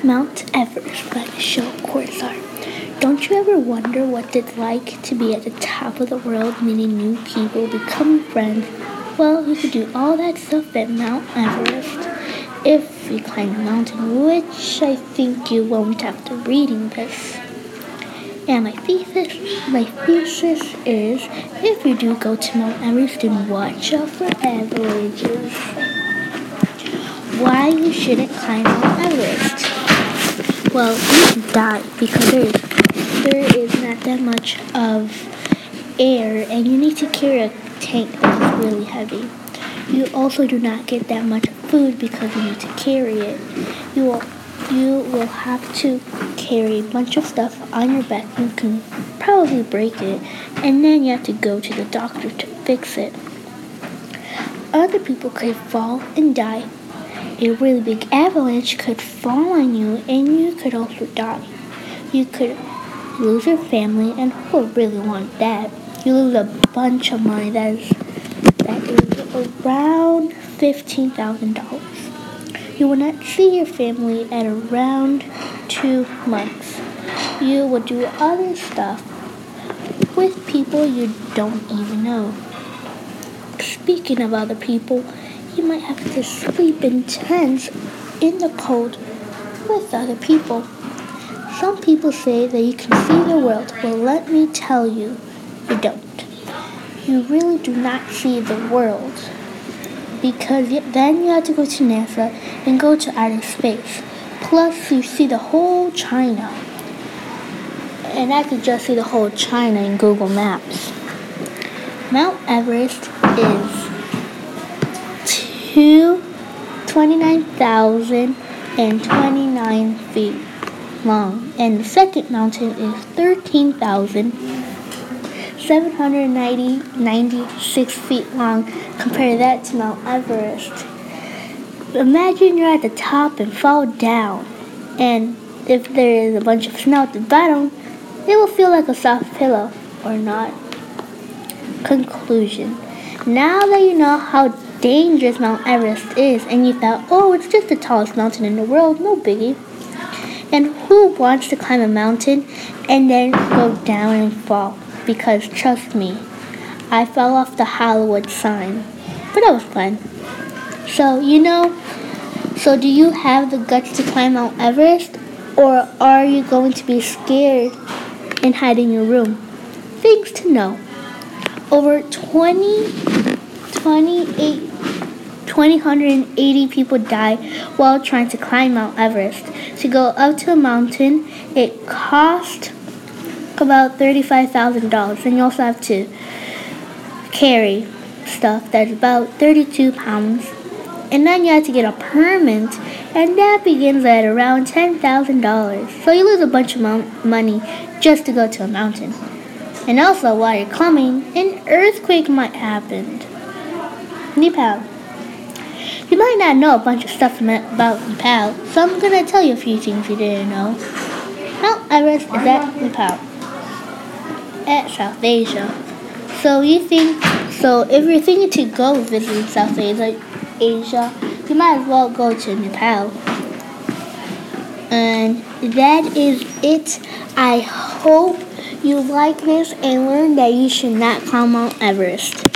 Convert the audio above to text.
Mount Everest by Michelle Corsar. Don't you ever wonder what it's like to be at the top of the world, meeting new people, becoming friends? Well, you could do all that stuff at Mount Everest if you climb the mountain, which I think you won't after reading this. And my thesis is, if you do go to Mount Everest, then watch out for avalanches. Why you shouldn't climb Mount Everest? Well, you can die because there is not that much of air, and you need to carry a tank that is really heavy. You also do not get that much food because you need to carry it. You will have to carry a bunch of stuff on your back. You can probably break it, and then you have to go to the doctor to fix it. Other people could fall and die. A really big avalanche could fall on you, and you could also die. You could lose your family, and who would really want that? You lose a bunch of money. That is around $15,000. You will not see your family at around 2 months. You will do other stuff with people you don't even know. Speaking of other people, you might have to sleep in tents in the cold with other people. Some people say that you can see the world. Well, let me tell you, you don't. You really do not see the world, because then you have to go to NASA and go to outer space. Plus, you see the whole China. And I could just see the whole China in Google Maps. Mount Everest is 29,029 feet long, and the second mountain is 13,796 feet long. Compare that to Mount Everest. Imagine you're at the top and fall down, and if there is a bunch of snow at the bottom, it will feel like a soft pillow, or not. Conclusion. Now that you know how dangerous Mount Everest is, and you thought, oh, it's just the tallest mountain in the world, no biggie. And who wants to climb a mountain and then go down and fall? Because trust me, I fell off the Hollywood sign. But that was fun. So do you have the guts to climb Mount Everest? Or are you going to be scared and hide in your room? Things to know. Over 280 people died while trying to climb Mount Everest. To go up to a mountain, it cost about $35,000, and you also have to carry stuff that's about 32 pounds. And then you have to get a permit, and that begins at around $10,000. So you lose a bunch of money just to go to a mountain. And also, while you're climbing, an earthquake might happen. Nepal. You might not know a bunch of stuff about Nepal, so I'm going to tell you a few things you didn't know. Mount Everest is at Nepal, at South Asia. So if you're thinking to go visit South Asia, you might as well go to Nepal. And that is it. I hope you like this and learn that you should not climb Mount Everest.